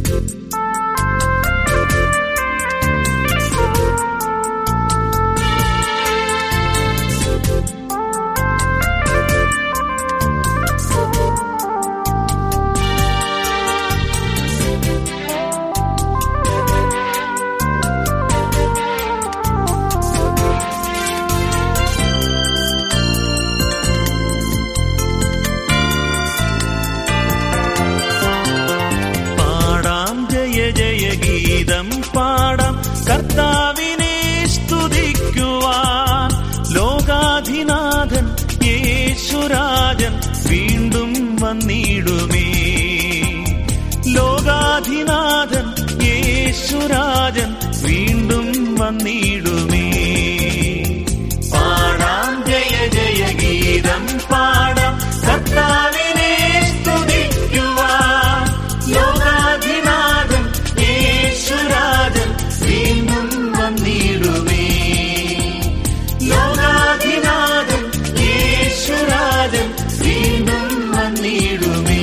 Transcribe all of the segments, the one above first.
പാടാം കർത്താവിനെ സ്തുതിക്കുവാൻ. ലോകാധിനാഥൻ യേശുരാജൻ വീണ്ടും വന്നിടുമേ. ലോകാധിനാഥൻ യേശുരാജൻ വീണ്ടും വന്നിടുമേ. പാടാം ജയ ജയ ഗീതം പാടാം കർത്താവിനെ സ്തുതിക്കുവാൻ. ലോകാധിനാഥൻ യേശുരാജൻ വീണ്ടും വന്നിടുമേ. ലോകാധിനാഥൻ യേശുരാജൻ വീണ്ടും വന്നിടുമേ.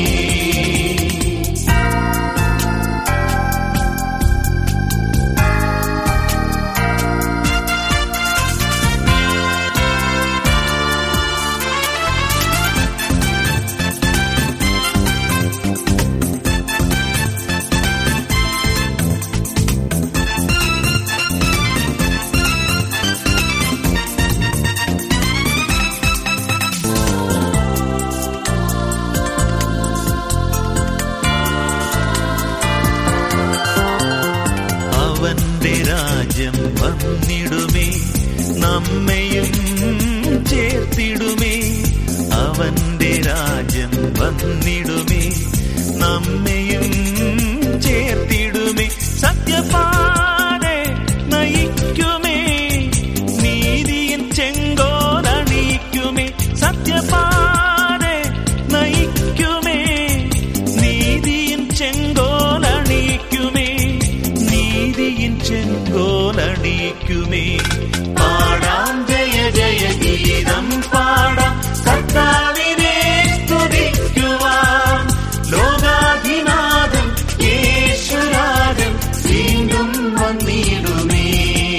അവന്റെ രാജ്യം വന്നിടുമേ, നമ്മയും ചേർത്തിടുമേ. അവന്റെ രാജ്യം വന്നിടുമേ, നമ്മയും ചേർത്തിടുമേ. സത്യപാതെ നയിക്കുമേ, നീതിயின் ചെങ്കോലണിക്കുമേ. സത്യപാതെ നയിക്കുമേ, നീതിயின் ചെങ്കോലണിക്കുമേ. നീതിயின் ചെങ്കോലണിക്കുമേ. പാടാം ജയ ജയ ഗീതം പാടാം കർത്താവിനെ സ്തുതിക്കുവാൻ. ലോകാധിനാഥൻ യേശുരാജൻ വീണ്ടും വന്നിടുമേ.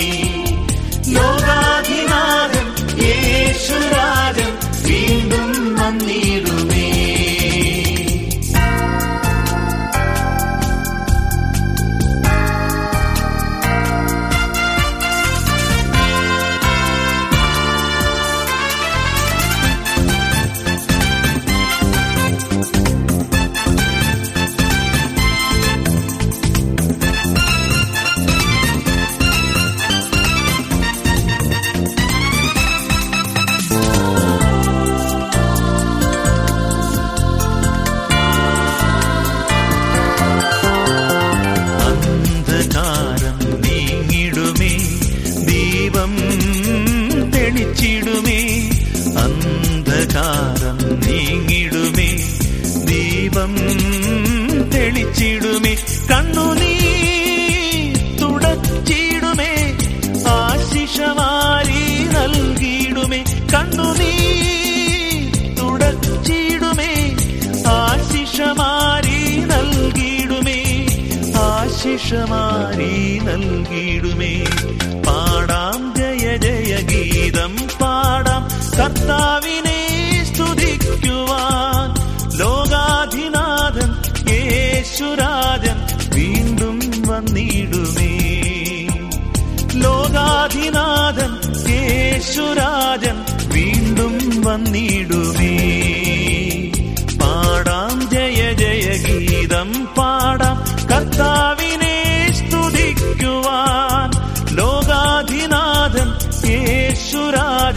ലോകാധിനാഥൻ യേശുരാജൻ വീണ്ടും വന്നിടുമേ. അന്ധകാരം നീങ്ങിടുമേ, ദീപം തെളിച്ചിടുമേ. അന്ധകാരം നീങ്ങിടുമേ, ദീപം തെളിച്ചിടുമേ. കണ്ണുനീർ തുടച്ചിടുമേ, ആശിഷവാരി നൽകിയിടുമേ. കണ്ണുനീർ തുടച്ചിടുമേ, ആശിഷമാരി നൽകിയിടുമേ. ആശിഷമാരി നൽകിയിടുമേ. പാടാം ജയ ജയ ഗീതം പാടാം കർത്താവിനെ സ്തുതിക്കുവാൻ. ലോകാധിനാഥൻ യേശുരാജൻ വീണ്ടും വന്നിടുമേ. ലോകാധിനാഥൻ യേശുരാജൻ വീണ്ടും വന്നിടുമേ. പാടാം ജയ ജയ ഗീതം പാടാം കർത്താവിനെ സ്തുതിക്കുവാൻ. ലോകാധിനാഥൻ യേശുരാജൻ